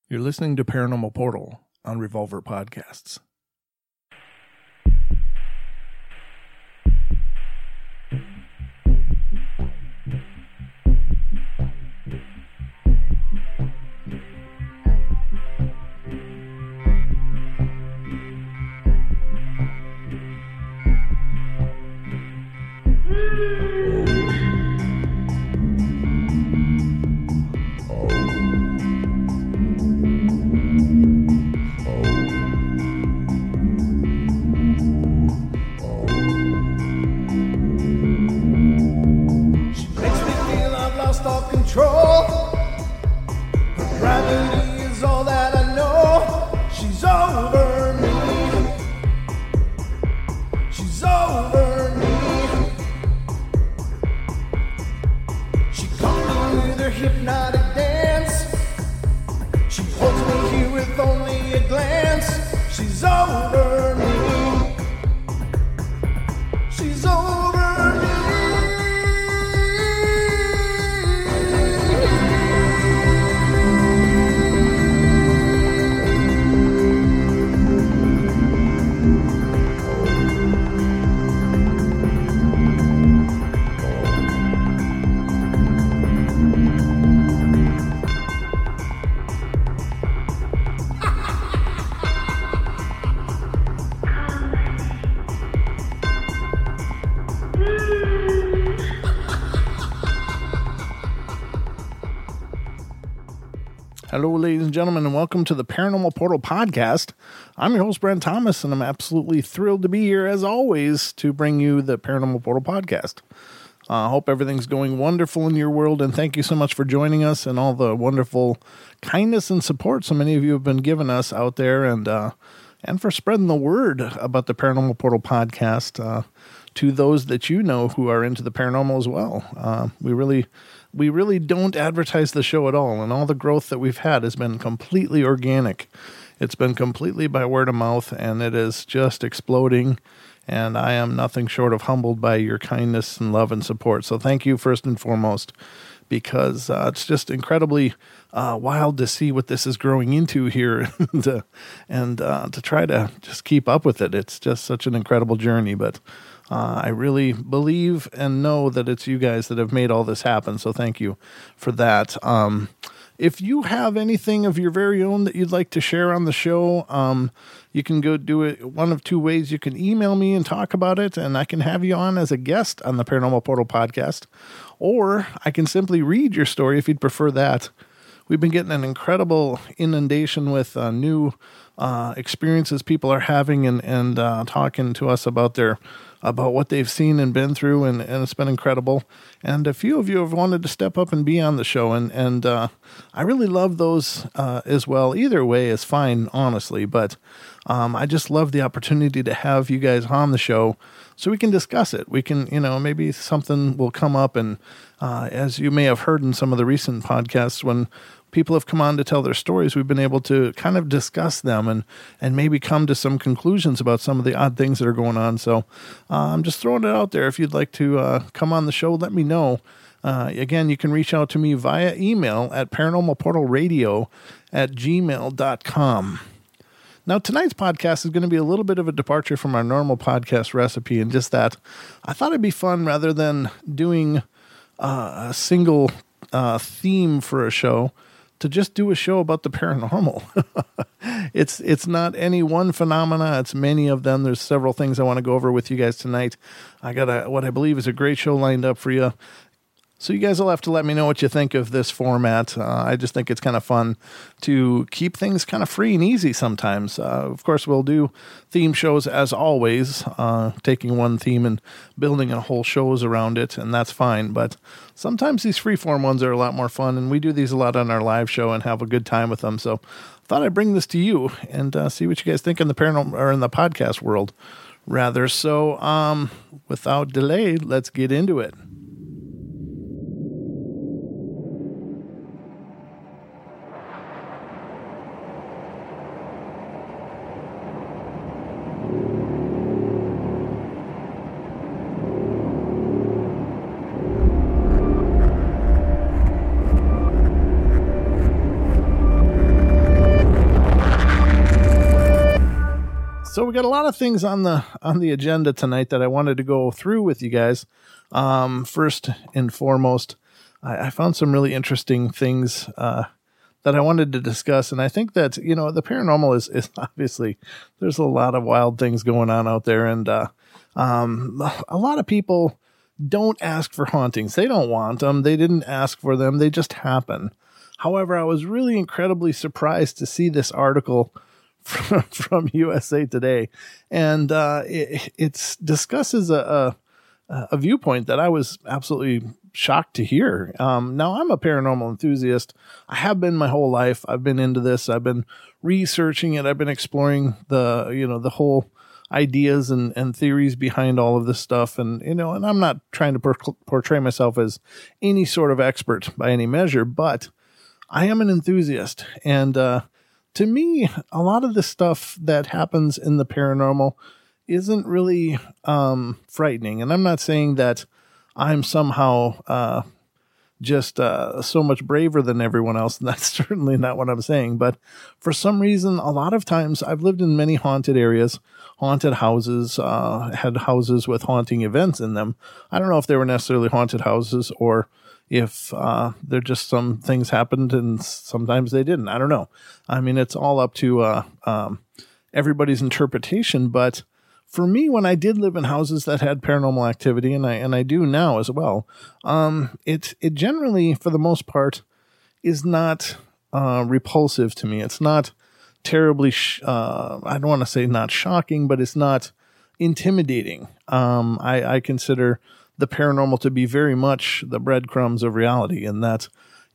You're listening to Paranormal Portal on Revolver Podcasts. Hello, ladies and gentlemen, and welcome to the Paranormal Portal Podcast. I'm your host, Brent Thomas, and I'm absolutely thrilled to be here, as always, to bring you the Paranormal Portal Podcast. I hope everything's going wonderful in your world, and thank you so much for joining us and all the wonderful kindness and support so many of you have been giving us out there, and for spreading the word about the Paranormal Portal Podcast to those that you know who are into the paranormal as well. We really don't advertise the show at all, and all the growth that we've had has been completely organic. It's been completely by word of mouth, and it is just exploding, and I am nothing short of humbled by your kindness and love and support. So thank you first and foremost, because it's just incredibly wild to see what this is growing into here and to try to just keep up with it. It's just such an incredible journey, but I really believe and know that it's you guys that have made all this happen, so thank you for that. If you have anything of your very own that you'd like to share on the show, you can go do it one of two ways. You can email me and talk about it, and I can have you on as a guest on the Paranormal Portal Podcast, or I can simply read your story if you'd prefer that. We've been getting an incredible inundation with new experiences people are having and talking to us about what they've seen and been through, and it's been incredible. And a few of you have wanted to step up and be on the show, and I really love those as well. Either way is fine, honestly, but I just love the opportunity to have you guys on the show so we can discuss it. We can, maybe something will come up, and as you may have heard in some of the recent podcasts, when people have come on to tell their stories, we've been able to kind of discuss them and maybe come to some conclusions about some of the odd things that are going on. So I'm just throwing it out there. If you'd like to come on the show, let me know. Again, you can reach out to me via email at paranormalportalradio@gmail.com. Now, tonight's podcast is going to be a little bit of a departure from our normal podcast recipe, and just that I thought it'd be fun, rather than doing a single theme for a show, to just do a show about the paranormal. It's not any one phenomena. It's many of them. There's several things I want to go over with you guys tonight. I got what I believe is a great show lined up for you. So you guys will have to let me know what you think of this format. I just think it's kind of fun to keep things kind of free and easy sometimes. Of course, we'll do theme shows as always, taking one theme and building a whole shows around it, and that's fine. But sometimes these freeform ones are a lot more fun, and we do these a lot on our live show and have a good time with them. So I thought I'd bring this to you and see what you guys think in the paranormal or in the podcast world, rather. So without delay, let's get into it. So we got a lot of things on the agenda tonight that I wanted to go through with you guys. First and foremost, I found some really interesting things that I wanted to discuss, and I think that the paranormal is obviously, there's a lot of wild things going on out there, and a lot of people don't ask for hauntings. They don't want them. They didn't ask for them. They just happen. However, I was really incredibly surprised to see this article from USA Today, and it discusses a viewpoint that I was absolutely shocked to hear. Now, I'm a paranormal enthusiast. I have been my whole life. I've been into this. I've been researching it. I've been exploring the whole ideas and theories behind all of this stuff. And I'm not trying to portray myself as any sort of expert by any measure, but I am an enthusiast. And to me, a lot of the stuff that happens in the paranormal isn't really frightening. And I'm not saying that I'm somehow just so much braver than everyone else. And that's certainly not what I'm saying. But for some reason, a lot of times I've lived in many haunted areas, haunted houses, had houses with haunting events in them. I don't know if they were necessarily haunted houses or if there just some things happened and sometimes they didn't. I don't know. I mean, it's all up to everybody's interpretation. But for me, when I did live in houses that had paranormal activity, and I do now as well, it generally, for the most part, is not repulsive to me. It's not terribly, I don't want to say not shocking, but it's not intimidating. I consider the paranormal to be very much the breadcrumbs of reality, and that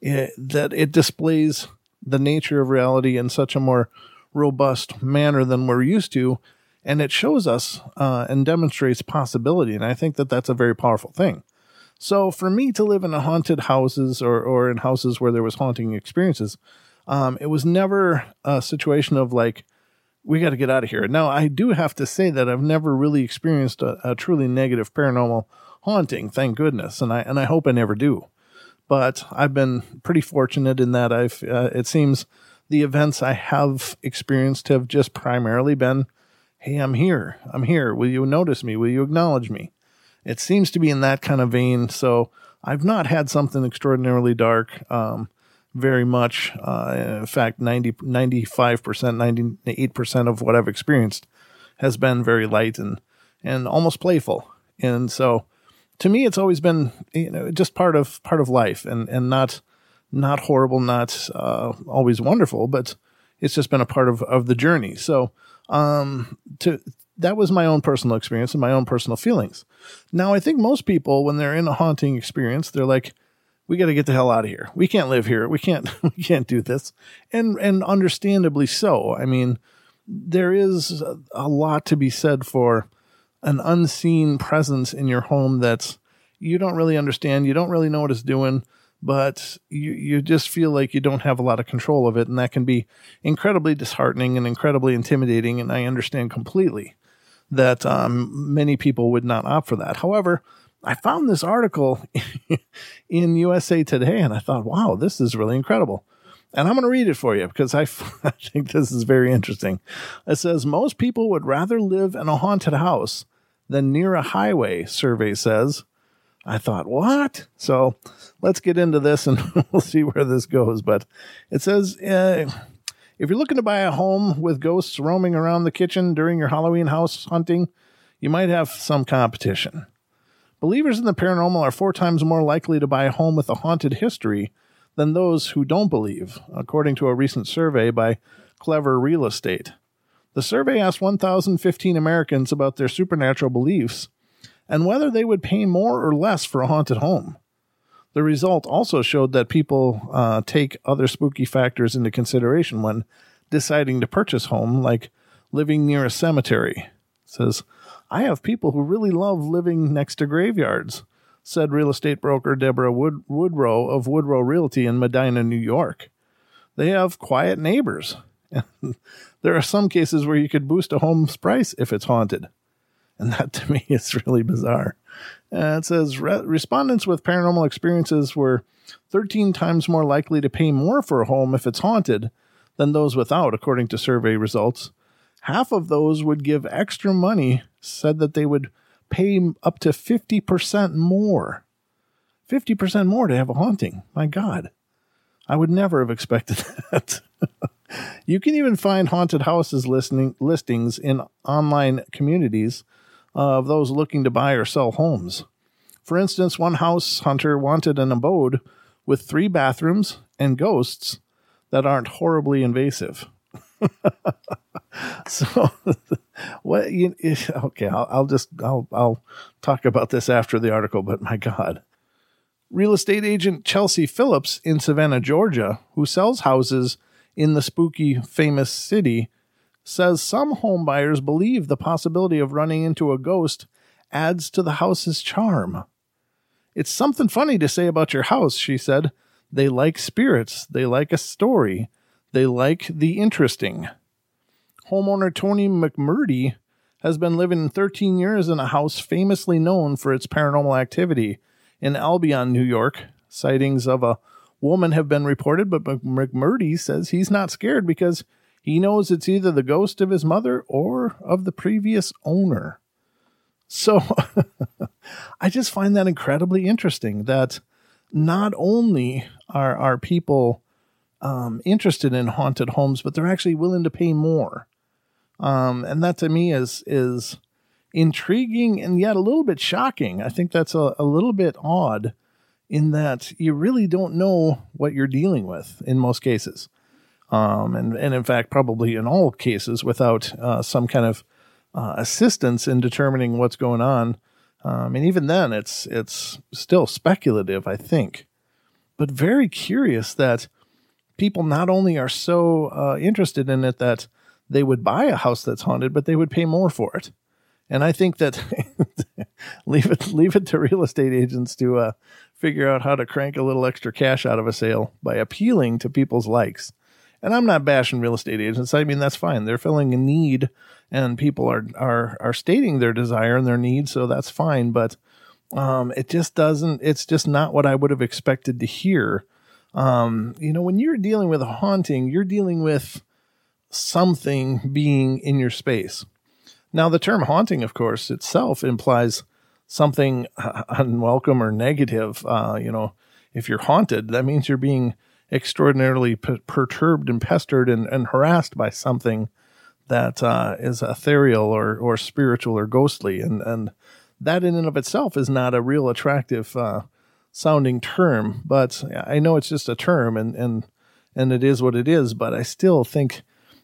it displays the nature of reality in such a more robust manner than we're used to. And it shows us and demonstrates possibility. And I think that that's a very powerful thing. So for me to live in haunted houses or in houses where there was haunting experiences, it was never a situation of like, we got to get out of here. Now, I do have to say that I've never really experienced a truly negative paranormal haunting, thank goodness. And I hope I never do. But I've been pretty fortunate in that it seems the events I have experienced have just primarily been, hey, I'm here. Will you notice me? Will you acknowledge me? It seems to be in that kind of vein. So I've not had something extraordinarily dark, very much. In fact, 95%, 98% of what I've experienced has been very light and almost playful. And so to me, it's always been, just part of life and not horrible, not always wonderful, but it's just been a part of the journey. So, that was my own personal experience and my own personal feelings. Now, I think most people, when they're in a haunting experience, they're like, we got to get the hell out of here. We can't live here. We can't do this. And understandably so. I mean, there is a lot to be said for an unseen presence in your home that you don't really understand. You don't really know what it's doing, but you just feel like you don't have a lot of control of it. And that can be incredibly disheartening and incredibly intimidating. And I understand completely that many people would not opt for that. However, I found this article in USA Today and I thought, wow, this is really incredible. And I'm going to read it for you because I think this is very interesting. It says, most people would rather live in a haunted house than near a highway, survey says. I thought, what? So let's get into this and we'll see where this goes. But it says, if you're looking to buy a home with ghosts roaming around the kitchen during your Halloween house hunting, you might have some competition. Believers in the paranormal are 4 times more likely to buy a home with a haunted history than those who don't believe, according to a recent survey by Clever Real Estate. The survey asked 1,015 Americans about their supernatural beliefs and whether they would pay more or less for a haunted home. The result also showed that people take other spooky factors into consideration when deciding to purchase home, like living near a cemetery. It says, I have people who really love living next to graveyards, said real estate broker Deborah Woodrow of Woodrow Realty in Medina, New York. They have quiet neighbors. There are some cases where you could boost a home's price if it's haunted. And that to me is really bizarre. It says respondents with paranormal experiences were 13 times more likely to pay more for a home if it's haunted than those without, according to survey results. half of those would give extra money, said that they would pay up to 50% more. 50% more to have a haunting. My God. I would never have expected that. You can even find haunted houses listings in online communities of those looking to buy or sell homes. For instance, one house hunter wanted an abode with 3 bathrooms and ghosts that aren't horribly invasive. So, okay, I'll talk about this after the article, but my God. Real estate agent Chelsea Phillips in Savannah, Georgia, who sells houses in the spooky, famous city, says some home buyers believe the possibility of running into a ghost adds to the house's charm. It's something funny to say about your house, she said. They like spirits. They like a story. They like the interesting. Homeowner Tony McMurdy has been living 13 years in a house famously known for its paranormal activity. In Albion, New York, sightings of a woman have been reported, but McMurdy says he's not scared because he knows it's either the ghost of his mother or of the previous owner. So I just find that incredibly interesting that not only are people interested in haunted homes, but they're actually willing to pay more. And that to me is intriguing and yet a little bit shocking. I think that's a little bit odd in that you really don't know what you're dealing with in most cases. And in fact, probably in all cases without some kind of assistance in determining what's going on. And even then it's still speculative, I think, but very curious that people not only are so interested in it that they would buy a house that's haunted, but they would pay more for it. And I think that leave it to real estate agents to figure out how to crank a little extra cash out of a sale by appealing to people's likes. And I'm not bashing real estate agents. I mean, that's fine. They're filling a need and people are stating their desire and their need. So that's fine. But it's just not what I would have expected to hear. When you're dealing with a haunting, you're dealing with something being in your space. Now, the term haunting, of course, itself implies something unwelcome or negative. If you're haunted, that means you're being extraordinarily perturbed and pestered and harassed by something that is ethereal or spiritual or ghostly. And that in and of itself is not a real attractive sounding term. But I know it's just a term and it is what it is. But I still think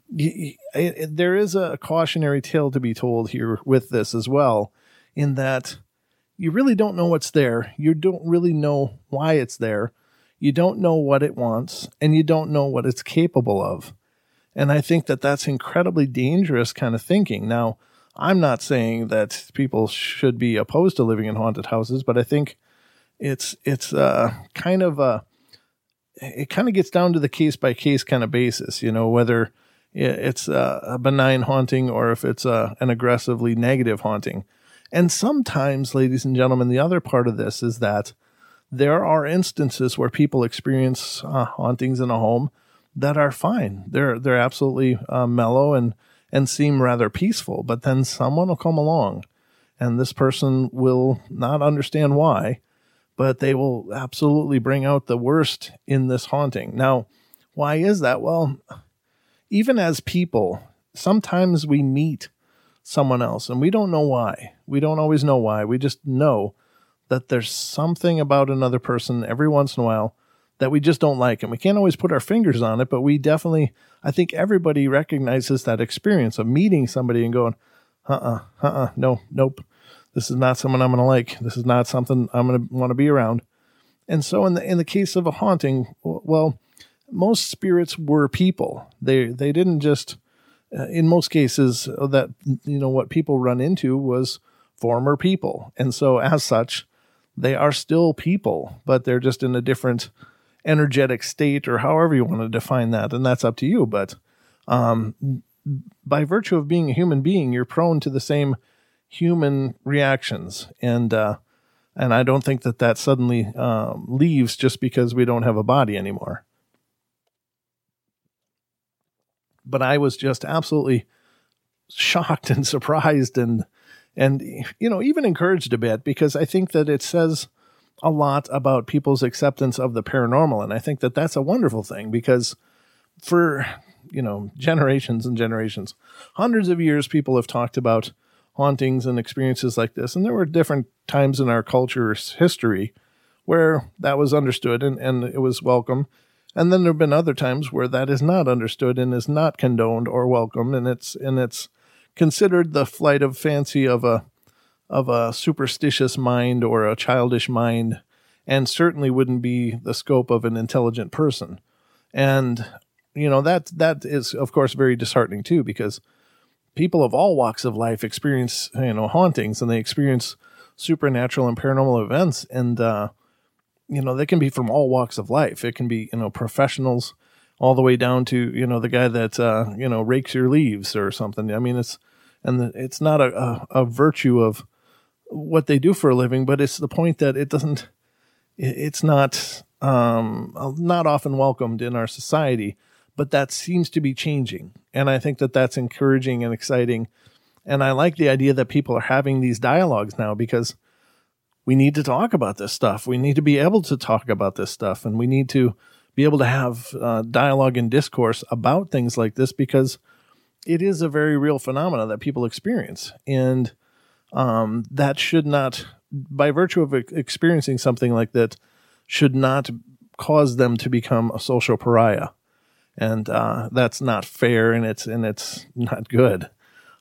there is a cautionary tale to be told here with this as well, in that you really don't know what's there. You don't really know why it's there. You don't know what it wants, and you don't know what it's capable of. And I think that that's incredibly dangerous kind of thinking. Now, I'm not saying that people should be opposed to living in haunted houses, but I think it kind of gets down to the case by case kind of basis, whether it's a benign haunting or if it's an aggressively negative haunting. And sometimes, ladies and gentlemen, the other part of this is that there are instances where people experience hauntings in a home that are fine. They're absolutely mellow and seem rather peaceful. But then someone will come along, and this person will not understand why, but they will absolutely bring out the worst in this haunting. Now, why is that? Well, even as people, sometimes we meet someone else and we don't know why. We don't always know why. We just know that there's something about another person every once in a while that we just don't like. And we can't always put our fingers on it, but we definitely, I think everybody recognizes that experience of meeting somebody and going, nope. This is not someone I'm going to like. This is not something I'm going to want to be around. And so in the case of a haunting, well, most spirits were people. They didn't just, in most cases that, what people run into was former people. And so as such, they are still people, but they're just in a different energetic state or however you want to define that. And that's up to you. But by virtue of being a human being, you're prone to the same human reactions. And I don't think that suddenly leaves just because we don't have a body anymore. But I was just absolutely shocked and surprised and even encouraged a bit, because I think that it says a lot about people's acceptance of the paranormal. And I think that that's a wonderful thing, because for, generations and generations, hundreds of years, people have talked about hauntings and experiences like this. And there were different times in our culture's history where that was understood and it was welcome. And then there have been other times where that is not understood and is not condoned or welcome. And it's considered the flight of fancy of a superstitious mind or a childish mind, and certainly wouldn't be the scope of an intelligent person. And, that is, of course, very disheartening too, because people of all walks of life experience, hauntings, and they experience supernatural and paranormal events. And, they can be from all walks of life. It can be, professionals all the way down to, the guy that, rakes your leaves or something. I mean, it's not a virtue of what they do for a living, but it's the point that it's not often welcomed in our society, but that seems to be changing. And I think that that's encouraging and exciting. And I like the idea that people are having these dialogues now, because we need to talk about this stuff. We need to be able to talk about this stuff, and we need to be able to have dialogue and discourse about things like this, because it is a very real phenomena that people experience. And that should not, by virtue of experiencing something like that, should not cause them to become a social pariah. And that's not fair, and it's not good.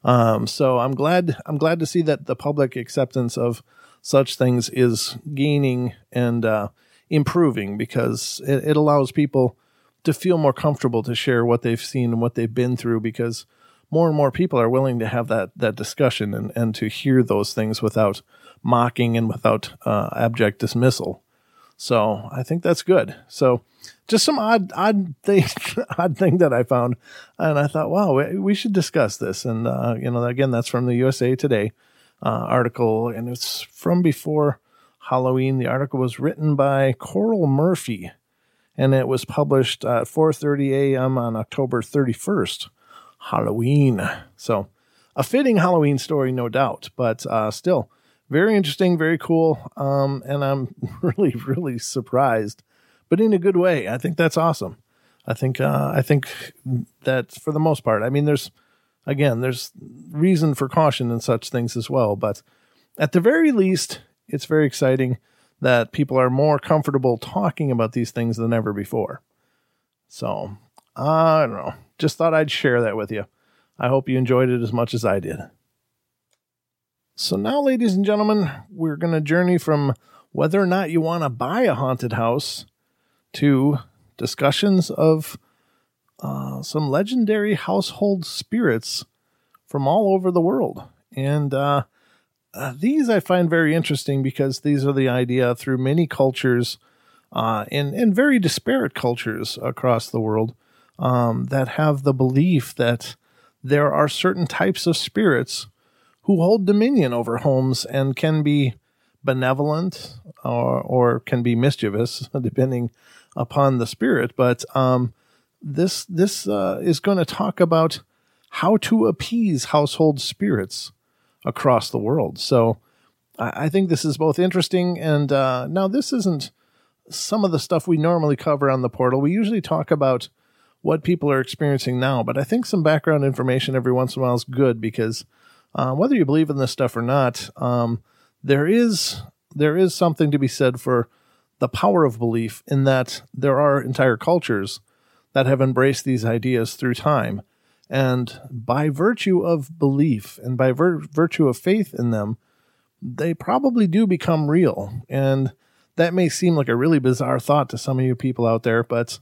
So I'm glad to see that the public acceptance of such things is gaining and improving, because it allows people to feel more comfortable to share what they've seen and what they've been through, because more and more people are willing to have that discussion and to hear those things without mocking and without abject dismissal. So I think that's good. So just some odd thing that I found, and I thought, wow, we should discuss this. And again, that's from the USA Today article, and it's from before Halloween. The article was written by Coral Murphy, and it was published at 4:30 a.m. on October 31st, Halloween. So a fitting Halloween story, no doubt, but still very interesting, very cool. And I'm really, really surprised, but in a good way. I think that's awesome. I think that for the most part, I mean, there's reason for caution in such things as well, but at the very least, it's very exciting that people are more comfortable talking about these things than ever before. So I don't know. Just thought I'd share that with you. I hope you enjoyed it as much as I did. So now, ladies and gentlemen, we're going to journey from whether or not you want to buy a haunted house to discussions of some legendary household spirits from all over the world. And these I find very interesting, because these are the idea through many cultures and very disparate cultures across the world that have the belief that there are certain types of spirits who hold dominion over homes and can be benevolent or can be mischievous, depending upon the spirit. But this is going to talk about how to appease household spirits across the world. So I think this is both interesting, and now this isn't some of the stuff we normally cover on the portal. We usually talk about what people are experiencing now, but I think some background information every once in a while is good, because whether you believe in this stuff or not, there is something to be said for the power of belief, in that there are entire cultures that have embraced these ideas through time. And by virtue of belief and by virtue of faith in them, they probably do become real. And that may seem like a really bizarre thought to some of you people out there, but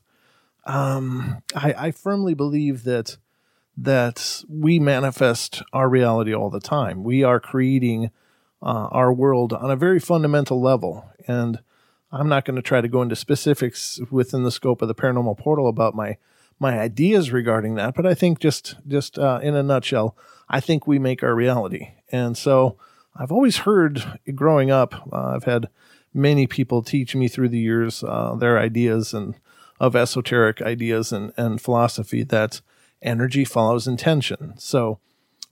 I firmly believe that we manifest our reality all the time. We are creating our world on a very fundamental level. And I'm not going to try to go into specifics within the scope of the Paranormal Portal about my ideas regarding that, but I think just in a nutshell, I think we make our reality. And so I've always heard growing up, I've had many people teach me through the years their ideas and of esoteric ideas and philosophy, that energy follows intention. So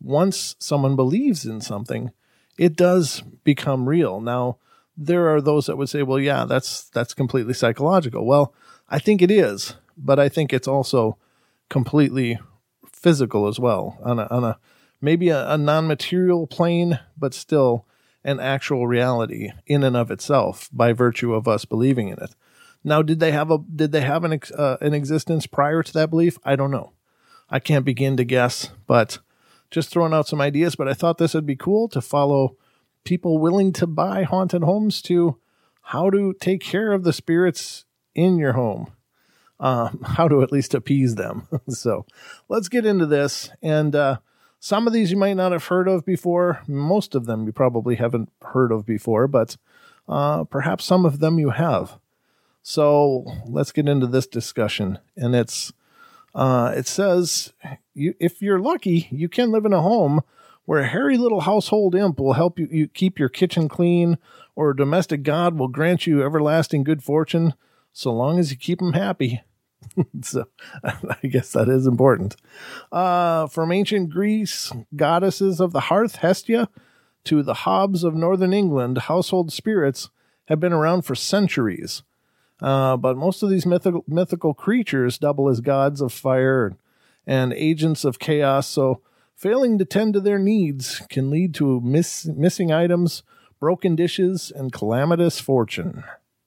once someone believes in something, it does become real. Now, there are those that would say, well, yeah, that's completely psychological. Well, I think it is, but I think it's also completely physical as well on a maybe a non-material plane, but still an actual reality in and of itself by virtue of us believing in it. Now, did they have an existence prior to that belief? I don't know. I can't begin to guess, but just throwing out some ideas. But I thought this would be cool to follow people willing to buy haunted homes to how to take care of the spirits in your home, how to at least appease them. So let's get into this. And some of these you might not have heard of before. Most of them you probably haven't heard of before, but perhaps some of them you have. So let's get into this discussion. And it says, if you're lucky, you can live in a home where a hairy little household imp will help you keep your kitchen clean, or a domestic god will grant you everlasting good fortune, so long as you keep them happy. So I guess that is important. From ancient Greece, goddesses of the hearth, Hestia, to the Hobbs of northern England, household spirits have been around for centuries. But most of these mythical creatures double as gods of fire and agents of chaos, so failing to tend to their needs can lead to missing items, broken dishes, and calamitous fortune.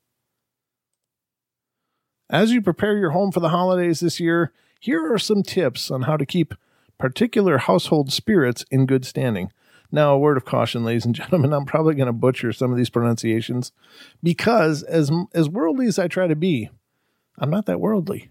As you prepare your home for the holidays this year, here are some tips on how to keep particular household spirits in good standing. Now, a word of caution, ladies and gentlemen, I'm probably going to butcher some of these pronunciations because as worldly as I try to be, I'm not that worldly.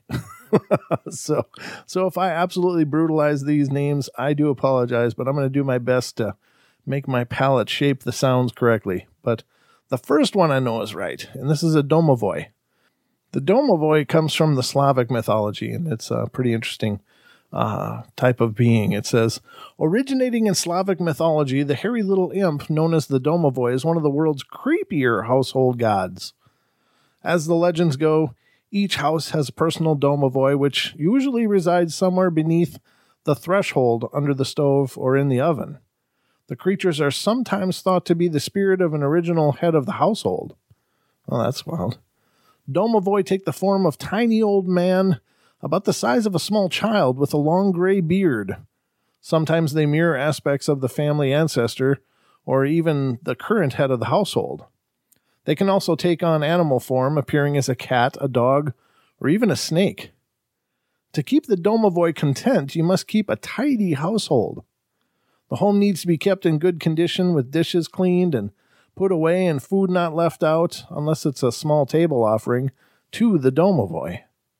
So if I absolutely brutalize these names, I do apologize, but I'm going to do my best to make my palate shape the sounds correctly. But the first one I know is right, and this is a domovoi. The domovoi comes from the Slavic mythology, and it's a pretty interesting type of being. It says, originating in Slavic mythology, the hairy little imp known as the domovoi is one of the world's creepier household gods. As the legends go, each house has a personal domovoi, which usually resides somewhere beneath the threshold, under the stove, or in the oven. The creatures are sometimes thought to be the spirit of an original head of the household. Well, that's wild. Domovoi take the form of tiny old man, about the size of a small child with a long gray beard. Sometimes they mirror aspects of the family ancestor, or even the current head of the household. They can also take on animal form, appearing as a cat, a dog, or even a snake. To keep the domovoi content, you must keep a tidy household. The home needs to be kept in good condition, with dishes cleaned and put away and food not left out, unless it's a small table offering to the domovoi.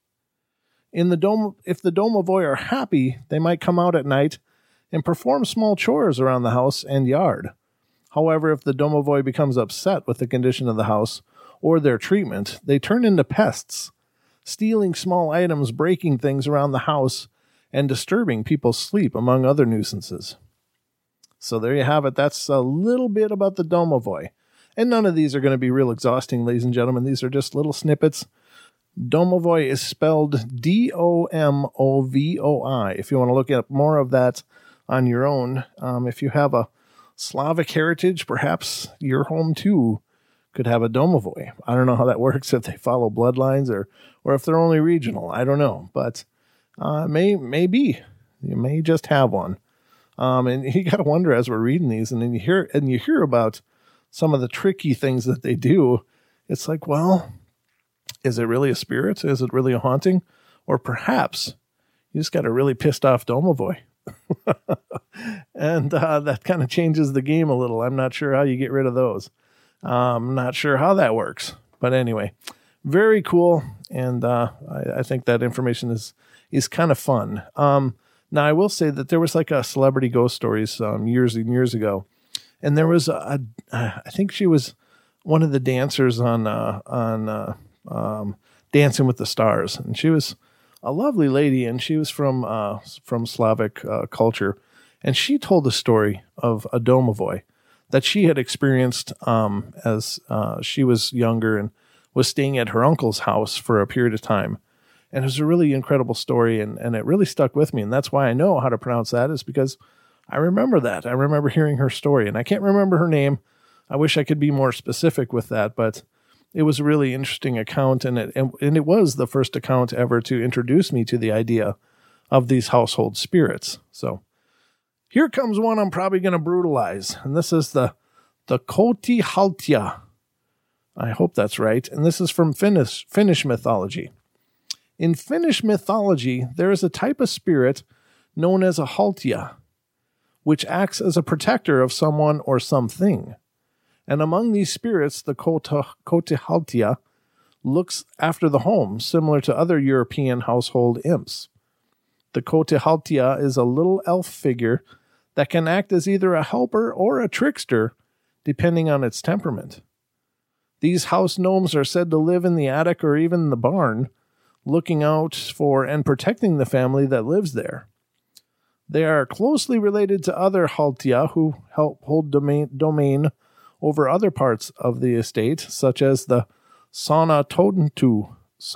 If the domovoi are happy, they might come out at night and perform small chores around the house and yard. However, if the domovoi becomes upset with the condition of the house or their treatment, they turn into pests, stealing small items, breaking things around the house, and disturbing people's sleep, among other nuisances. So there you have it. That's a little bit about the domovoi. And none of these are going to be real exhausting, ladies and gentlemen. These are just little snippets. Domovoi is spelled D-O-M-O-V-O-I. If you want to look at more of that on your own, if you have a Slavic heritage, perhaps your home too could have a domovoi. I don't know how that works, if they follow bloodlines or if they're only regional. I don't know, but may be. You may just have one. And you got to wonder as we're reading these, and then you hear about some of the tricky things that they do. It's like, well, is it really a spirit? Is it really a haunting? Or perhaps you just got a really pissed off domovoi. And that kind of changes the game a little. I'm not sure how you get rid of those. I'm not sure how that works. But anyway, very cool. And I think that information is kind of fun. Now, I will say that there was like a Celebrity Ghost Stories years and years ago. And there was I think she was one of the dancers on Dancing with the Stars. And she was a lovely lady, and she was from Slavic culture. And she told the story of a domovoi that she had experienced as she was younger and was staying at her uncle's house for a period of time. And it was a really incredible story, and it really stuck with me. And that's why I know how to pronounce that, is because I remember that. I remember hearing her story, and I can't remember her name. I wish I could be more specific with that, but it was a really interesting account, and it was the first account ever to introduce me to the idea of these household spirits. So here comes one I'm probably going to brutalize, and this is the Kotihaltia. I hope that's right, and this is from Finnish mythology. In Finnish mythology, there is a type of spirit known as a haltia, which acts as a protector of someone or something. And among these spirits, the Kotihaltia looks after the home, similar to other European household imps. The Kotihaltia is a little elf figure that can act as either a helper or a trickster, depending on its temperament. These house gnomes are said to live in the attic or even the barn, looking out for and protecting the family that lives there. They are closely related to other haltia who help hold domain over other parts of the estate, such as the Saunatontu,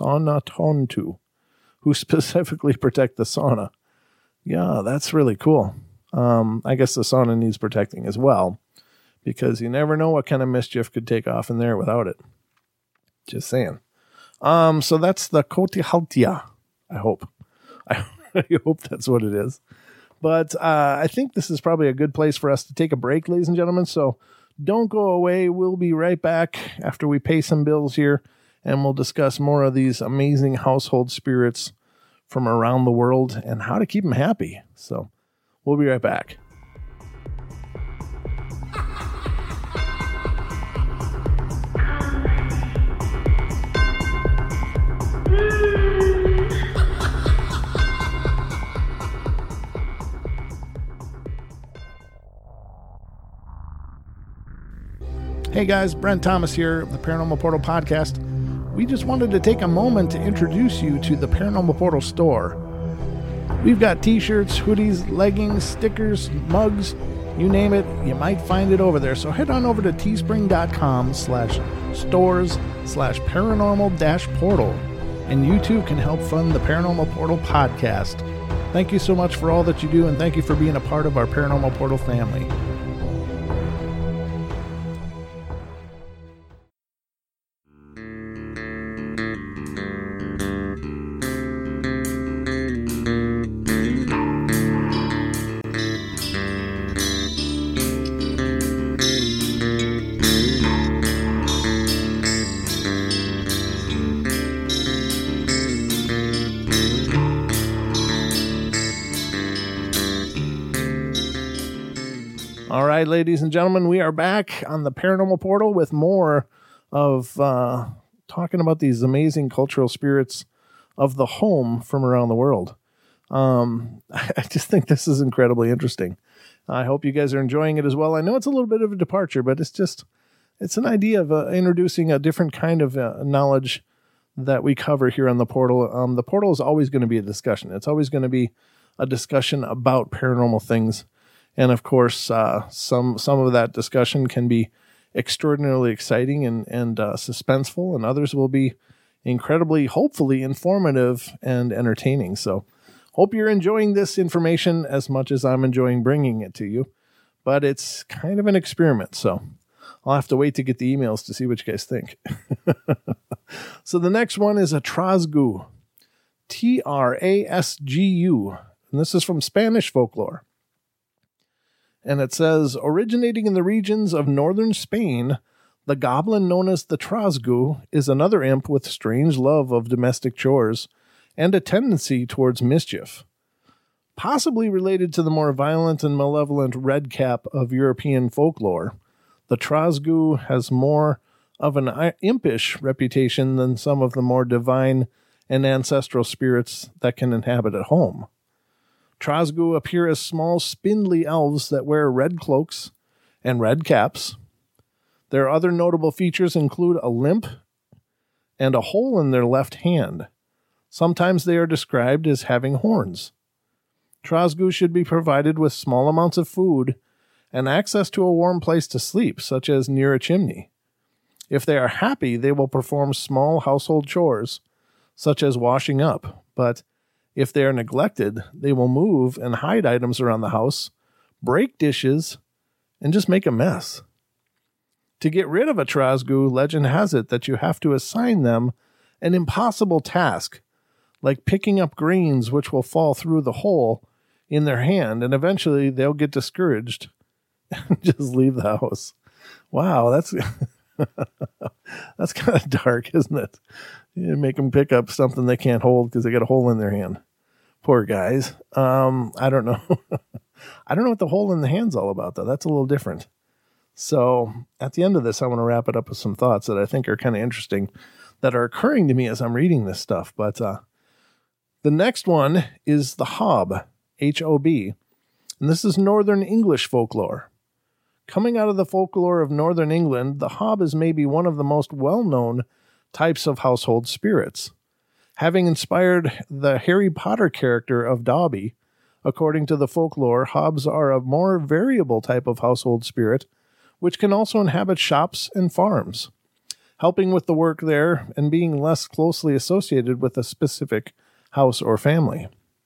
who specifically protect the sauna. Yeah, that's really cool. I guess the sauna needs protecting as well, because you never know what kind of mischief could take off in there without it. Just saying. So that's the Kotihaltia, I hope. I hope that's what it is. But I think this is probably a good place for us to take a break, ladies and gentlemen. So don't go away. We'll be right back after we pay some bills here, and we'll discuss more of these amazing household spirits from around the world and how to keep them happy. So we'll be right back. Hey guys, Brent Thomas here of the Paranormal Portal Podcast. We just wanted to take a moment to introduce you to the Paranormal Portal store. We've got t-shirts, hoodies, leggings, stickers, mugs, you name it, you might find it over there. So head on over to teespring.com/stores/paranormal-portal, and you too can help fund the Paranormal Portal Podcast. Thank you so much for all that you do, and thank you for being a part of our Paranormal Portal family. All right, ladies and gentlemen, we are back on the Paranormal Portal with more of talking about these amazing cultural spirits of the home from around the world. I just think this is incredibly interesting. I hope you guys are enjoying it as well. I know it's a little bit of a departure, but it's an idea of introducing a different kind of knowledge that we cover here on the Portal. The Portal is always going to be a discussion. It's always going to be a discussion about paranormal things. And of course, some of that discussion can be extraordinarily exciting and suspenseful, and others will be incredibly, hopefully, informative and entertaining. So hope you're enjoying this information as much as I'm enjoying bringing it to you. But it's kind of an experiment, so I'll have to wait to get the emails to see what you guys think. So the next one is a Trasgu, Trasgu, and this is from Spanish folklore. And it says, originating in the regions of northern Spain, the goblin known as the Trasgu is another imp with strange love of domestic chores and a tendency towards mischief. Possibly related to the more violent and malevolent redcap of European folklore, the Trasgu has more of an impish reputation than some of the more divine and ancestral spirits that can inhabit at home. Trasgu appear as small, spindly elves that wear red cloaks and red caps. Their other notable features include a limp and a hole in their left hand. Sometimes they are described as having horns. Trasgu should be provided with small amounts of food and access to a warm place to sleep, such as near a chimney. If they are happy, they will perform small household chores, such as washing up, but if they are neglected, they will move and hide items around the house, break dishes, and just make a mess. To get rid of a Trasgu, legend has it that you have to assign them an impossible task, like picking up grains which will fall through the hole in their hand, and eventually they'll get discouraged and just leave the house. Wow, that's that's kind of dark, isn't it? You make them pick up something they can't hold because they got a hole in their hand. Poor guys. I don't know. I don't know what the hole in the hand's all about, though. That's a little different. So at the end of this, I want to wrap it up with some thoughts that I think are kind of interesting that are occurring to me as I'm reading this stuff. But the next one is the Hob, H-O-B. And this is Northern English folklore. Coming out of the folklore of Northern England, the Hob is maybe one of the most well-known types of household spirits. Having inspired the Harry Potter character of Dobby, according to the folklore, Hobs are a more variable type of household spirit, which can also inhabit shops and farms, helping with the work there and being less closely associated with a specific house or family.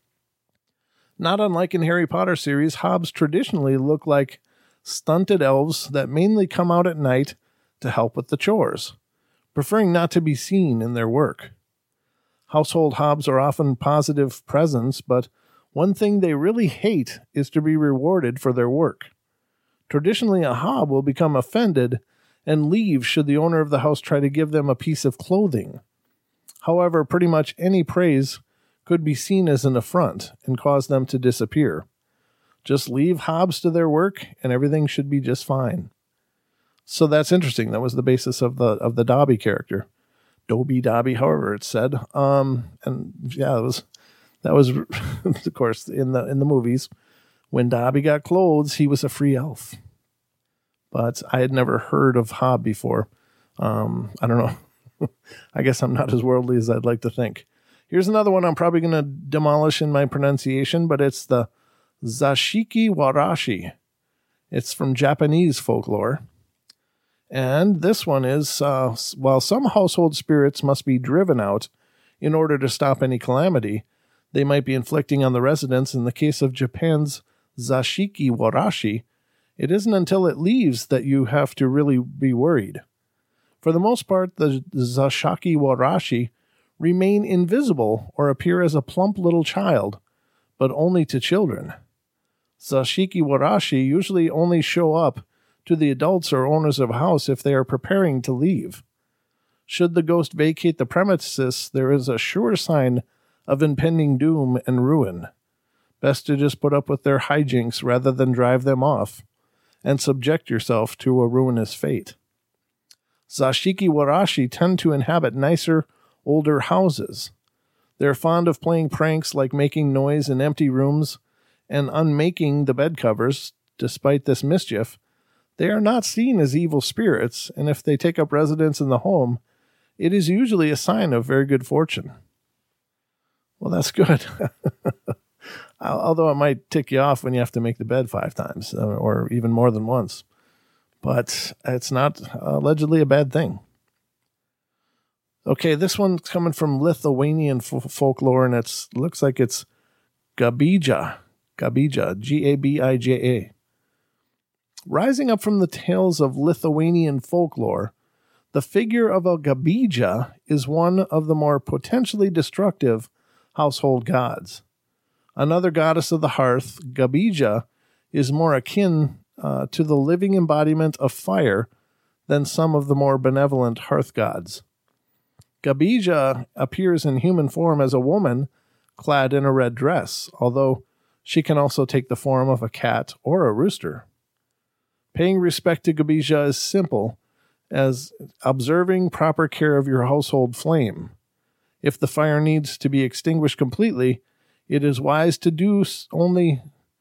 Not unlike in Harry Potter series, Hobs traditionally look like stunted elves that mainly come out at night to help with the chores, preferring not to be seen in their work. Household Hobs are often positive presence, but one thing they really hate is to be rewarded for their work. Traditionally, a Hob will become offended and leave should the owner of the house try to give them a piece of clothing. However, pretty much any praise could be seen as an affront and cause them to disappear. Just leave Hobs to their work and everything should be just fine. So that's interesting. That was the basis of the Dobby character. Dobby, however it's said. And yeah, that was of course in the movies. When Dobby got clothes, he was a free elf. But I had never heard of Hob before. I don't know. I guess I'm not as worldly as I'd like to think. Here's another one I'm probably going to demolish in my pronunciation, but it's the Zashiki Warashi. It's from Japanese folklore. And this one is, while some household spirits must be driven out in order to stop any calamity they might be inflicting on the residents, in the case of Japan's Zashiki Warashi, it isn't until it leaves that you have to really be worried. For the most part, the Zashiki Warashi remain invisible or appear as a plump little child, but only to children. Zashiki Warashi usually only show up to the adults or owners of a house if they are preparing to leave. Should the ghost vacate the premises, there is a sure sign of impending doom and ruin. Best to just put up with their hijinks rather than drive them off and subject yourself to a ruinous fate. Zashiki Warashi tend to inhabit nicer, older houses. They're fond of playing pranks like making noise in empty rooms and unmaking the bed covers. Despite this mischief, they are not seen as evil spirits, and if they take up residence in the home, it is usually a sign of very good fortune. Well, that's good. Although it might tick you off when you have to make the bed 5 times, or even more than once. But it's not allegedly a bad thing. Okay, this one's coming from Lithuanian folklore, and it looks like it's Gabija, G-A-B-I-J-A. Rising up from the tales of Lithuanian folklore, the figure of a Gabija is one of the more potentially destructive household gods. Another goddess of the hearth, Gabija, is more akin to the living embodiment of fire than some of the more benevolent hearth gods. Gabija appears in human form as a woman clad in a red dress, although she can also take the form of a cat or a rooster. Paying respect to Gabija is simple as observing proper care of your household flame. If the fire needs to be extinguished completely, it is wise to only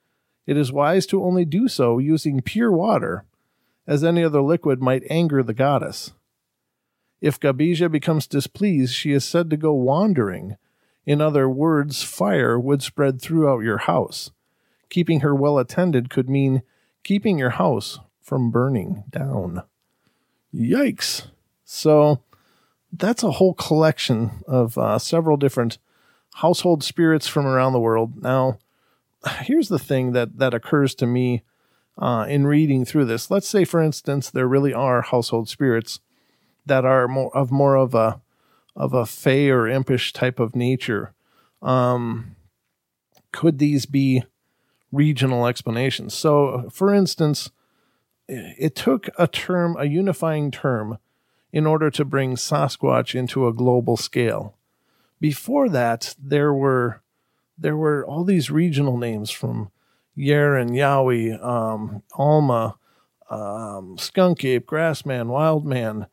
do so using pure water, as any other liquid might anger the goddess. If Gabija becomes displeased, she is said to go wandering. In other words, fire would spread throughout your house. Keeping her well attended could mean keeping your house from burning down. Yikes. So that's a whole collection of several different household spirits from around the world. Now, here's the thing that occurs to me in reading through this. Let's say, for instance, there really are household spirits that are more of a fey or impish type of nature. Could these be regional explanations? So, for instance, it took a unifying term in order to bring Sasquatch into a global scale. Before that, there were all these regional names from Yeren, Yowie, Alma, Skunk Ape, Grassman, Wildman,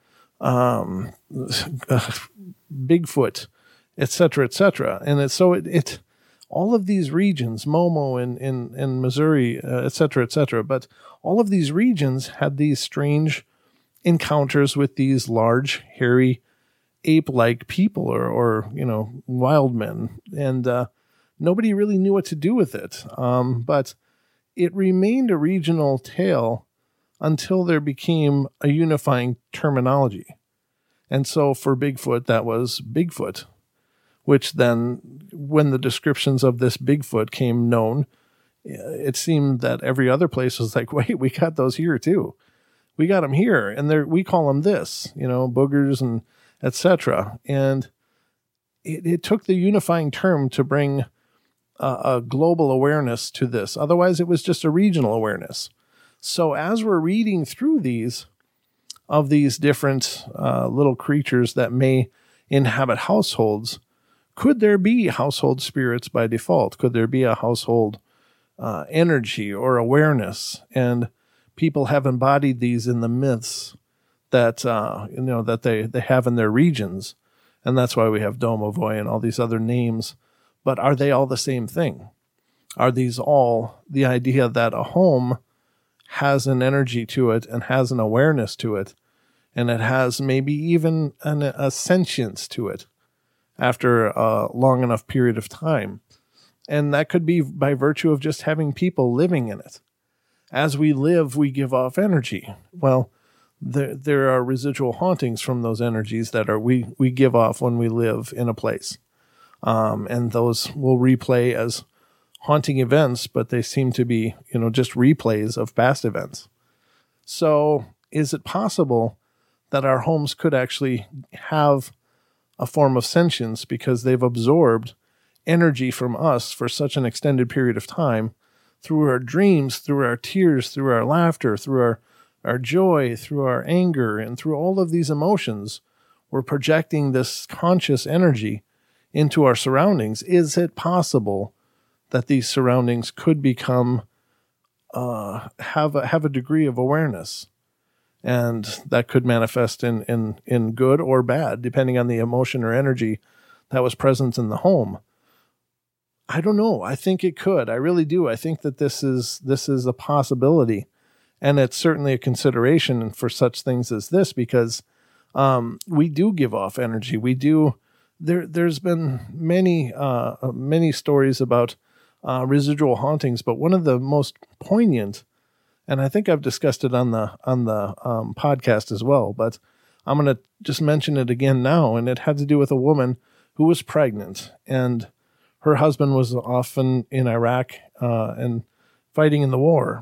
Bigfoot, etc. And all of these regions, Momo in Missouri, etc. But all of these regions had these strange encounters with these large, hairy, ape-like people or wild men. And nobody really knew what to do with it. But it remained a regional tale until there became a unifying terminology. And so for Bigfoot, that was Bigfoot, which then, when the descriptions of this Bigfoot came known, it seemed that every other place was like, wait, we got those here too. We got them here, and we call them this, boogers and etc. And it took the unifying term to bring a global awareness to this. Otherwise, it was just a regional awareness. So as we're reading through these different little creatures that may inhabit households, could there be household spirits by default? Could there be a household energy or awareness? And people have embodied these in the myths that that they have in their regions, and that's why we have Domovoy and all these other names. But are they all the same thing? Are these all the idea that a home has an energy to it and has an awareness to it, and it has maybe even a sentience to it after a long enough period of time? And that could be by virtue of just having people living in it. As we live, we give off energy. Well, there are residual hauntings from those energies that we give off when we live in a place. And those will replay as haunting events, but they seem to be, just replays of past events. So is it possible that our homes could actually have a form of sentience because they've absorbed energy from us for such an extended period of time, through our dreams, through our tears, through our laughter, through our joy, through our anger, and through all of these emotions? We're projecting this conscious energy into our surroundings. Is it possible that these surroundings could become have a degree of awareness, and that could manifest in good or bad, depending on the emotion or energy that was present in the home? I don't know. I think it could. I really do. I think that this is a possibility, and it's certainly a consideration for such things as this, because we do give off energy. We do. There's been many stories about residual hauntings, but one of the most poignant, and I think I've discussed it on the podcast as well, but I'm going to just mention it again now, and it had to do with a woman who was pregnant, and her husband was often in Iraq and fighting in the war.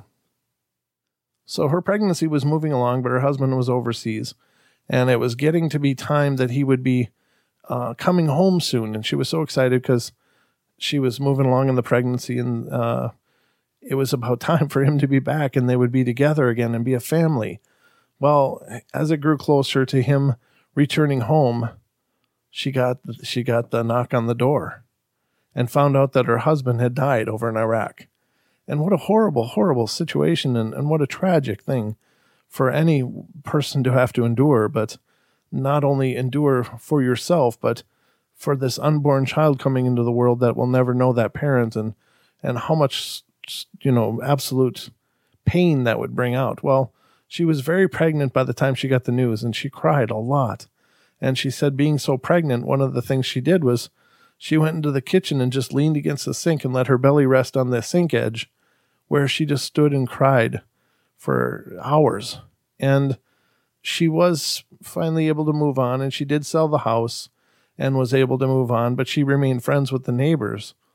So her pregnancy was moving along, but her husband was overseas, and it was getting to be time that he would be coming home soon. And she was so excited because she was moving along in the pregnancy, and it was about time for him to be back, and they would be together again and be a family. Well, as it grew closer to him returning home, she got the knock on the door and found out that her husband had died over in Iraq. And what a horrible, horrible situation, and what a tragic thing for any person to have to endure, but not only endure for yourself, but for this unborn child coming into the world that will never know that parent, and how much, absolute pain that would bring out. Well, she was very pregnant by the time she got the news, and she cried a lot. And she said, being so pregnant, one of the things she did was she went into the kitchen and just leaned against the sink and let her belly rest on the sink edge, where she just stood and cried for hours. And she was finally able to move on, and she did sell the house and was able to move on, but she remained friends with the neighbors.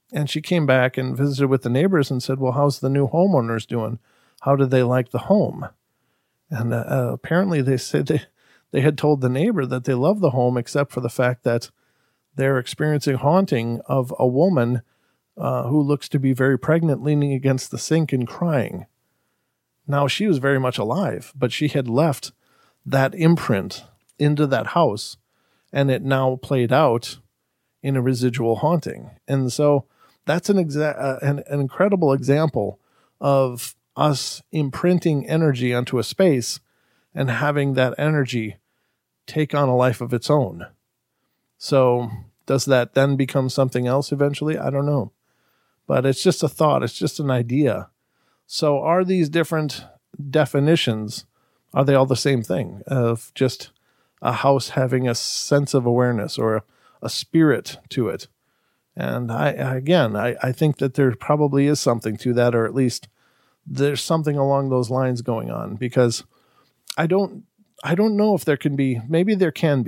And she came back and visited with the neighbors and said, well, how's the new homeowners doing? How did they like the home? And apparently they said they had told the neighbor that they love the home, except for the fact that they're experiencing haunting of a woman who looks to be very pregnant, leaning against the sink and crying. Now, she was very much alive, but she had left that imprint into that house, and it now played out in a residual haunting. And so that's an incredible example of us imprinting energy onto a space and having that energy take on a life of its own. So does that then become something else eventually? I don't know. But it's just a thought. It's just an idea. So are these different definitions, are they all the same thing of just a house having a sense of awareness or a spirit to it? And I think that there probably is something to that, or at least there's something along those lines going on, because I don't know if there can be, maybe there can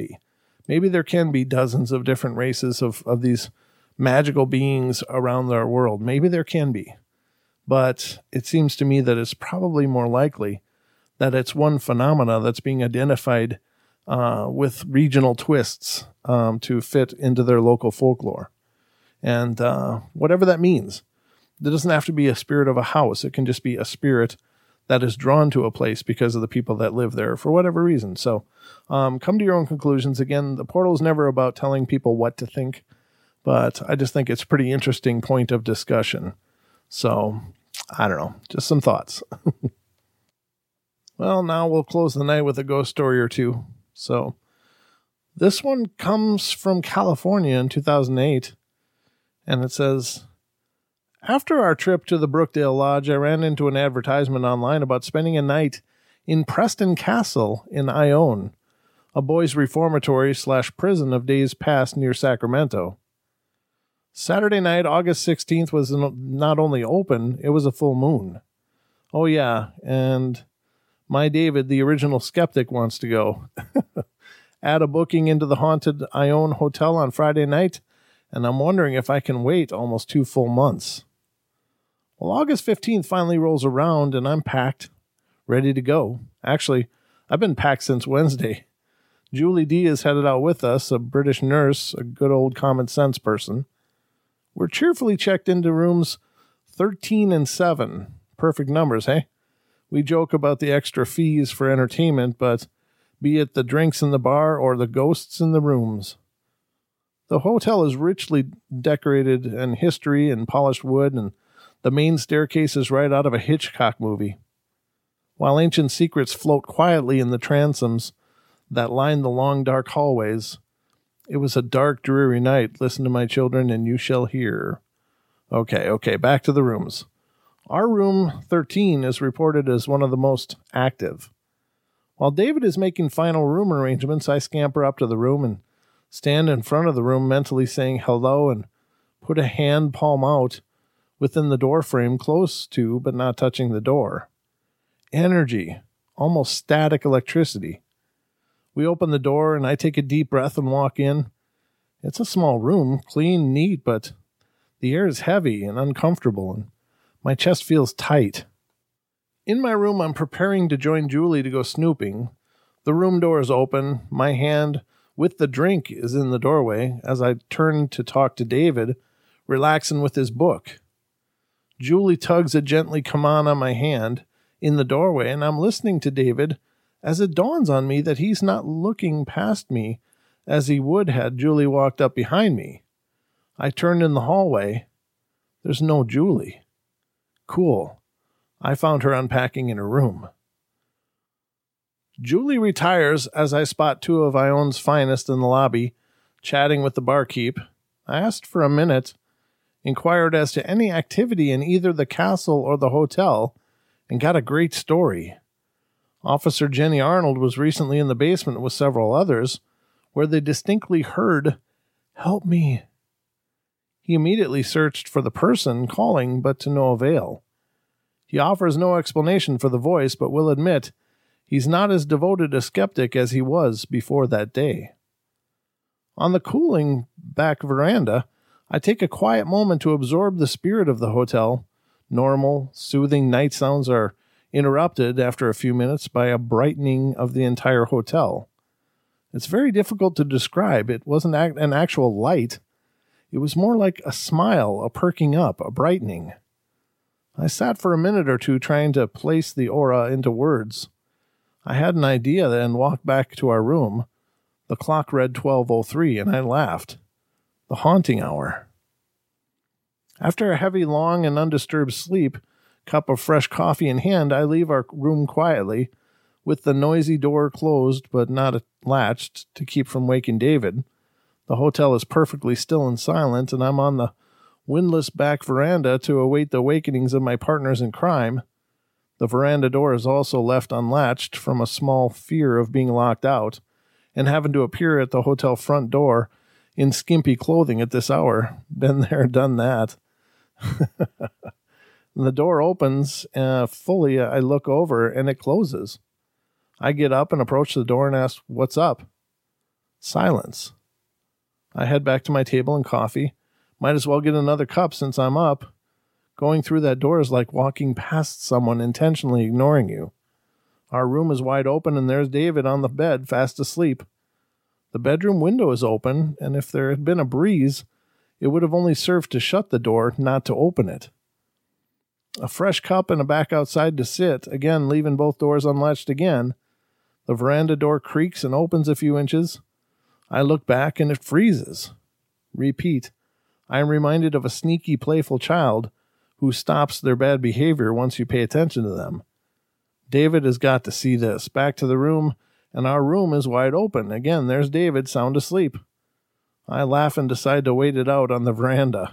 be dozens of different races of these magical beings around our world. Maybe there can be, but it seems to me that it's probably more likely that it's one phenomena that's being identified with regional twists to fit into their local folklore. And whatever that means, there doesn't have to be a spirit of a house. It can just be a spirit that is drawn to a place because of the people that live there for whatever reason. So come to your own conclusions. Again, the portal is never about telling people what to think, but I just think it's a pretty interesting point of discussion. So I don't know, just some thoughts. Well, now we'll close the night with a ghost story or two. So this one comes from California in 2008, and it says, after our trip to the Brookdale Lodge, I ran into an advertisement online about spending a night in Preston Castle in Ione, a boys' reformatory / prison of days past near Sacramento. Saturday night, August 16th, was not only open, it was a full moon. Oh yeah, and my David, the original skeptic, wants to go. Add a booking into the haunted Ione Hotel on Friday night, and I'm wondering if I can wait almost 2 full months. Well, August 15th finally rolls around, and I'm packed, ready to go. Actually, I've been packed since Wednesday. Julie D is headed out with us, a British nurse, a good old common sense person. We're cheerfully checked into rooms 13 and 7. Perfect numbers, hey? We joke about the extra fees for entertainment, but be it the drinks in the bar or the ghosts in the rooms. The hotel is richly decorated in history and polished wood, and the main staircase is right out of a Hitchcock movie. While ancient secrets float quietly in the transoms that line the long, dark hallways, it was a dark, dreary night. Listen to my children, and you shall hear. Okay, back to the rooms. Our room 13 is reported as one of the most active. While David is making final room arrangements, I scamper up to the room and stand in front of the room mentally saying hello and put a hand palm out within the door frame close to but not touching the door. Energy, almost static electricity. We open the door and I take a deep breath and walk in. It's a small room, clean, neat, but the air is heavy and uncomfortable and my chest feels tight. In my room, I'm preparing to join Julie to go snooping. The room door is open. My hand with the drink is in the doorway as I turn to talk to David, relaxing with his book. Julie tugs a gently come on my hand in the doorway, and I'm listening to David as it dawns on me that he's not looking past me as he would had Julie walked up behind me. I turned in the hallway. There's no Julie. Cool. I found her unpacking in her room. Julie retires as I spot 2 of Ione's finest in the lobby, chatting with the barkeep. I asked for a minute, inquired as to any activity in either the castle or the hotel, and got a great story. Officer Jenny Arnold was recently in the basement with several others, where they distinctly heard, "Help me." He immediately searched for the person calling, but to no avail. He offers no explanation for the voice, but will admit he's not as devoted a skeptic as he was before that day. On the cooling back veranda, I take a quiet moment to absorb the spirit of the hotel. Normal, soothing night sounds are interrupted after a few minutes by a brightening of the entire hotel. It's very difficult to describe. It wasn't an actual light. It was more like a smile, a perking up, a brightening. I sat for a minute or two trying to place the aura into words. I had an idea and walked back to our room. The clock read 12:03, and I laughed. The haunting hour. After a heavy, long, and undisturbed sleep, cup of fresh coffee in hand, I leave our room quietly, with the noisy door closed but not latched to keep from waking David. The hotel is perfectly still and silent, and I'm on the windless back veranda to await the awakenings of my partners in crime. The veranda door is also left unlatched from a small fear of being locked out and having to appear at the hotel front door in skimpy clothing at this hour. Been there, done that. The door opens fully. I look over and it closes. I get up and approach the door and ask, "What's up?" Silence. I head back to my table and coffee. Might as well get another cup since I'm up. Going through that door is like walking past someone intentionally ignoring you. Our room is wide open and there's David on the bed, fast asleep. The bedroom window is open, and if there had been a breeze, it would have only served to shut the door, not to open it. A fresh cup and a back outside to sit, again leaving both doors unlatched again. The veranda door creaks and opens a few inches. I look back and it freezes. Repeat. I am reminded of a sneaky, playful child who stops their bad behavior once you pay attention to them. David has got to see this. Back to the room, and our room is wide open. Again, there's David, sound asleep. I laugh and decide to wait it out on the veranda.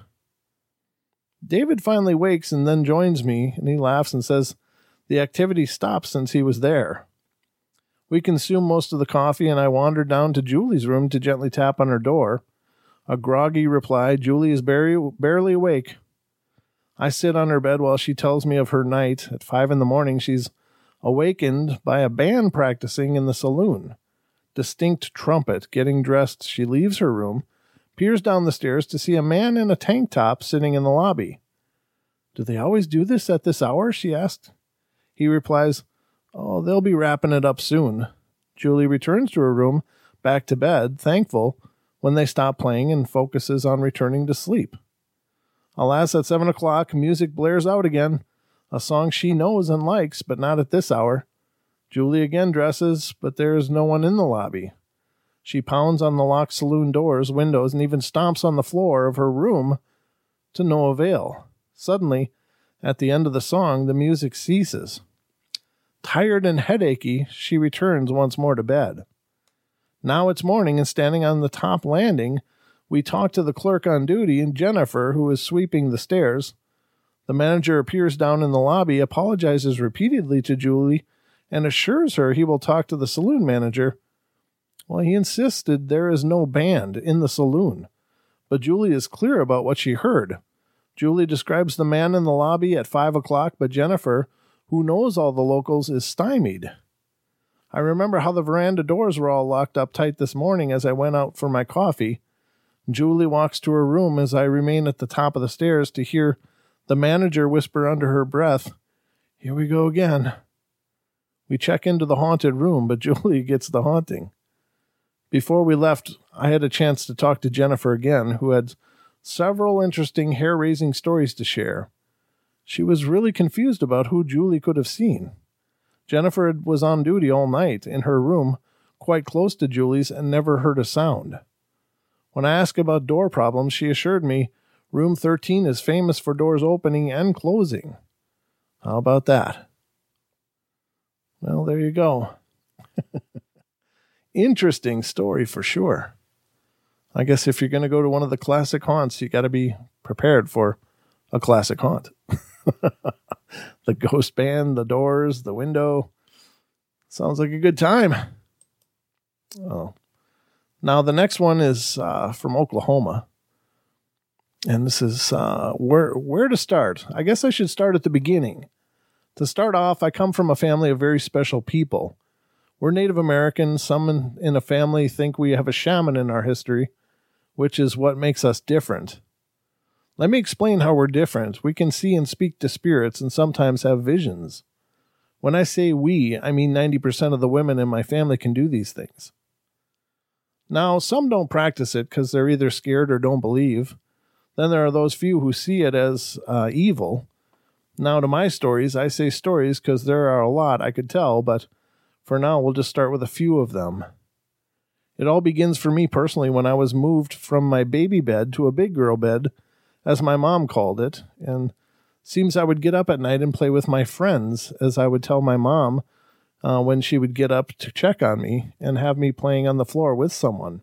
David finally wakes and then joins me, and he laughs and says the activity stopped since he was there. We consume most of the coffee, and I wander down to Julie's room to gently tap on her door. A groggy reply. Julie is barely awake. I sit on her bed while she tells me of her night. At 5 a.m, she's awakened by a band practicing in the saloon. Distinct trumpet. Getting dressed, she leaves her room, peers down the stairs to see a man in a tank top sitting in the lobby. "Do they always do this at this hour?" she asked. He replies, "Oh, they'll be wrapping it up soon." Julie returns to her room, back to bed, thankful when they stop playing and focuses on returning to sleep. Alas, at 7 o'clock, music blares out again, a song she knows and likes, but not at this hour. Julie again dresses, but there is no one in the lobby. She pounds on the locked saloon doors, windows, and even stomps on the floor of her room to no avail. Suddenly, at the end of the song, the music ceases. Tired and headachy, she returns once more to bed. Now it's morning, and standing on the top landing, we talk to the clerk on duty and Jennifer, who is sweeping the stairs. The manager appears down in the lobby, apologizes repeatedly to Julie, and assures her he will talk to the saloon manager. Well, he insisted there is no band in the saloon, but Julie is clear about what she heard. Julie describes the man in the lobby at 5 o'clock, but Jennifer, who knows all the locals, is stymied. I remember how the veranda doors were all locked up tight this morning as I went out for my coffee. Julie walks to her room as I remain at the top of the stairs to hear the manager whisper under her breath, "Here we go again." We check into the haunted room, but Julie gets the haunting. Before we left, I had a chance to talk to Jennifer again, who had several interesting hair-raising stories to share. She was really confused about who Julie could have seen. Jennifer was on duty all night in her room, quite close to Julie's, and never heard a sound. When I asked about door problems, she assured me room 13 is famous for doors opening and closing. How about that? Well, there you go. Interesting story for sure. I guess if you're going to go to one of the classic haunts, you got to be prepared for a classic haunt. The ghost band, the doors, the window. Sounds like a good time. Oh. Now, the next one is from Oklahoma. And this is where to start. I guess I should start at the beginning. To start off, I come from a family of very special people. We're Native American. Some in a family think we have a shaman in our history, which is what makes us different. Let me explain how we're different. We can see and speak to spirits and sometimes have visions. When I say we, I mean 90% of the women in my family can do these things. Now, some don't practice it because they're either scared or don't believe. Then there are those few who see it as evil. Now, to my stories, I say stories because there are a lot I could tell, but for now, we'll just start with a few of them. It all begins for me personally when I was moved from my baby bed to a big girl bed, as my mom called it, and seems I would get up at night and play with my friends, as I would tell my mom when she would get up to check on me and have me playing on the floor with someone.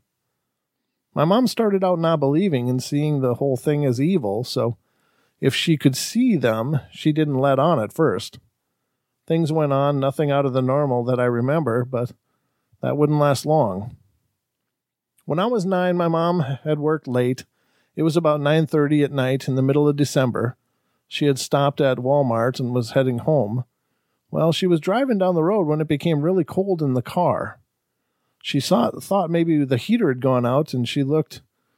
My mom started out not believing and seeing the whole thing as evil, so if she could see them, she didn't let on at first. Things went on, nothing out of the normal that I remember, but that wouldn't last long. When I was 9, my mom had worked late. It was about 9:30 at night in the middle of December. She had stopped at Walmart and was heading home. Well, she was driving down the road when it became really cold in the car. She thought maybe the heater had gone out, and she looked.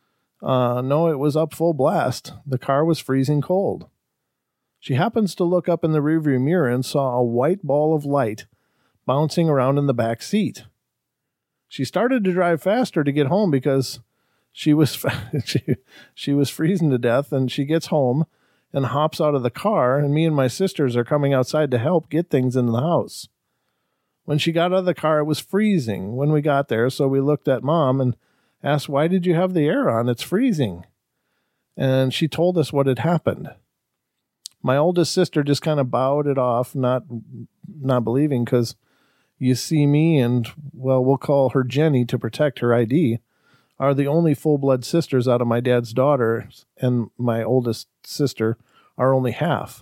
No, it was up full blast. The car was freezing cold. She happens to look up in the rearview mirror and saw a white ball of light bouncing around in the back seat. She started to drive faster to get home because she was she was freezing to death, and she gets home and hops out of the car, and me and my sisters are coming outside to help get things in the house. When she got out of the car, it was freezing when we got there, so we looked at Mom and asked, "Why did you have the air on? It's freezing." And she told us what had happened. My oldest sister just kind of bowed it off, not believing, because you see, me and, well, we'll call her Jenny to protect her ID, are the only full-blood sisters out of my dad's daughters, and my oldest sister are only half.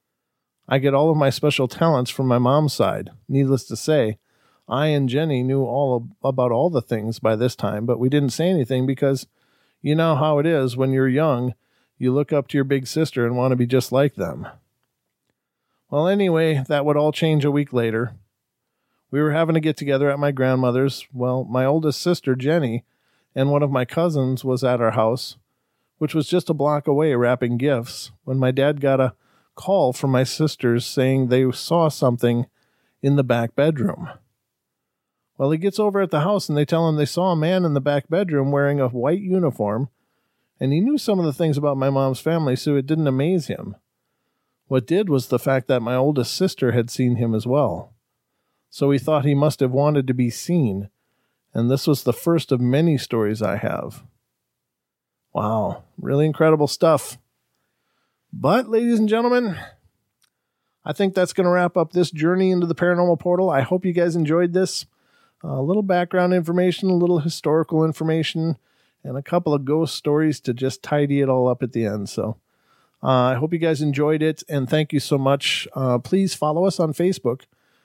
I get all of my special talents from my mom's side. Needless to say, I and Jenny knew all about all the things by this time, but we didn't say anything because you know how it is when you're young. You look up to your big sister and want to be just like them. Well, anyway, that would all change a week later. We were having a get-together at my grandmother's. Well, my oldest sister, Jenny, and one of my cousins was at our house, which was just a block away, wrapping gifts, when my dad got a call from my sisters saying they saw something in the back bedroom. Well, he gets over at the house and they tell him they saw a man in the back bedroom wearing a white uniform, and he knew some of the things about my mom's family, so it didn't amaze him. What did was the fact that my oldest sister had seen him as well. So he thought he must have wanted to be seen, and this was the first of many stories I have. Wow, really incredible stuff. But, ladies and gentlemen, I think that's going to wrap up this journey into the paranormal portal. I hope you guys enjoyed this. A little background information, a little historical information, and a couple of ghost stories to just tidy it all up at the end. So I hope you guys enjoyed it, and thank you so much. Please follow us on Facebook,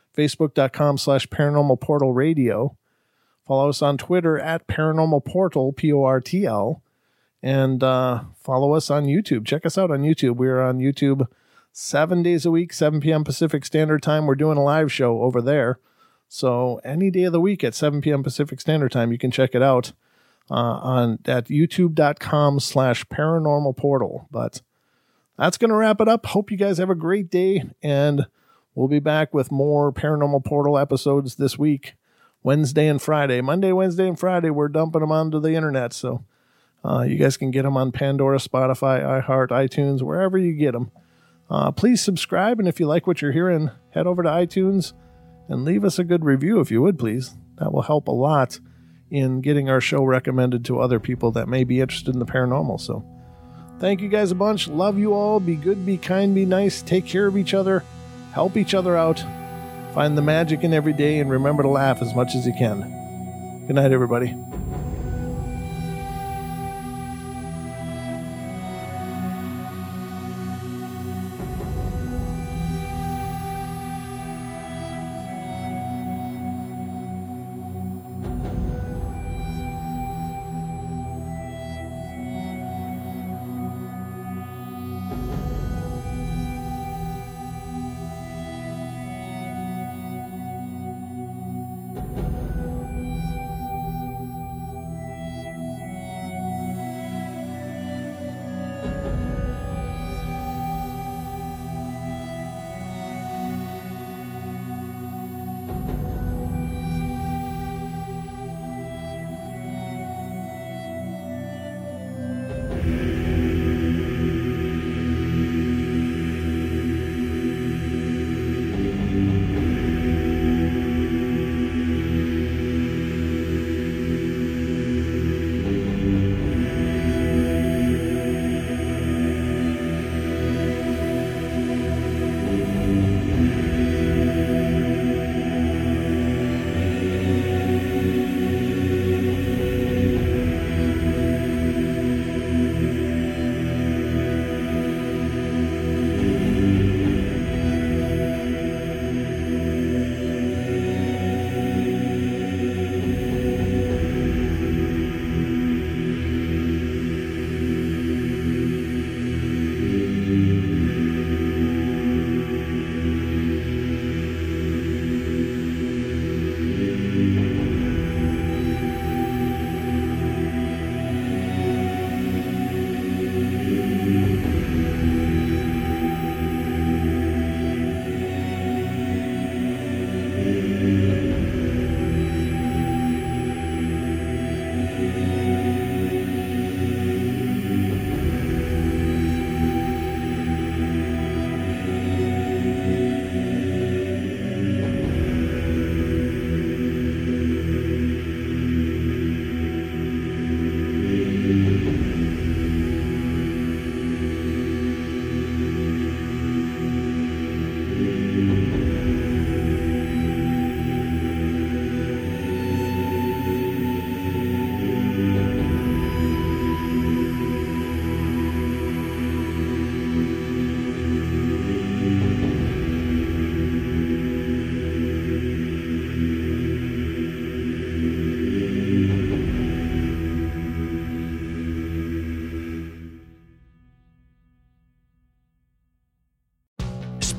facebook.com/paranormalportalradio. Follow us on Twitter at paranormalportal, PORTL. And follow us on YouTube. Check us out on YouTube. We're on YouTube 7 days a week, 7 p.m. Pacific Standard Time. We're doing a live show over there. So any day of the week at 7 p.m. Pacific Standard Time, you can check it out at youtube.com/paranormalportal. But that's going to wrap it up. Hope you guys have a great day, and we'll be back with more Paranormal Portal episodes this week, Wednesday and Friday. Monday, Wednesday, and Friday, we're dumping them onto the internet, so you guys can get them on Pandora, Spotify, iHeart, iTunes, wherever you get them. Please subscribe, and if you like what you're hearing, head over to iTunes and leave us a good review if you would, please. That will help a lot in getting our show recommended to other people that may be interested in the paranormal. So thank you guys a bunch. Love you all. Be good, be kind, be nice. Take care of each other. Help each other out. Find the magic in every day, and remember to laugh as much as you can. Good night, everybody.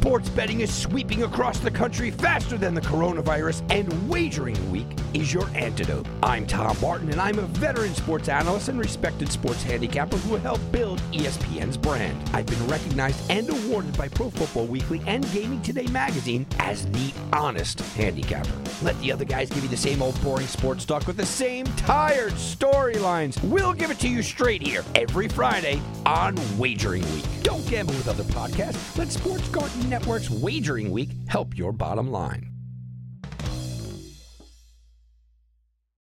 Sports betting is sweeping across the country faster than the coronavirus, and Wagering Week is your antidote. I'm Tom Barton, and I'm a veteran sports analyst and respected sports handicapper who helped build ESPN's brand. I've been recognized and awarded by Pro Football Weekly and Gaming Today magazine as the honest handicapper. Let the other guys give you the same old boring sports talk with the same tired storylines. We'll give it to you straight here every Friday on Wagering Week. Don't gamble with other podcasts. Let Sports Garden Network's Wagering Week help your bottom line.